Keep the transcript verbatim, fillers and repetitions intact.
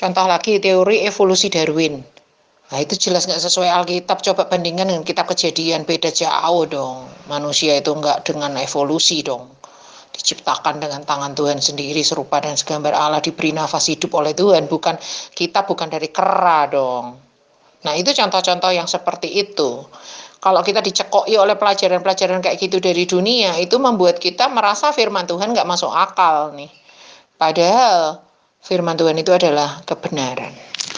Contoh lagi teori evolusi Darwin. Nah, itu jelas nggak sesuai Alkitab. Coba bandingkan dengan kitab Kejadian, beda jauh dong. Manusia itu nggak dengan evolusi dong. Diciptakan dengan tangan Tuhan sendiri, serupa dan segambar Allah, diberi nafas hidup oleh Tuhan. Bukan, kita bukan dari kera dong. Nah, itu contoh-contoh yang seperti itu. Kalau kita dicekoki oleh pelajaran-pelajaran kayak gitu dari dunia, itu membuat kita merasa firman Tuhan nggak masuk akal nih. Padahal firman Tuhan itu adalah kebenaran.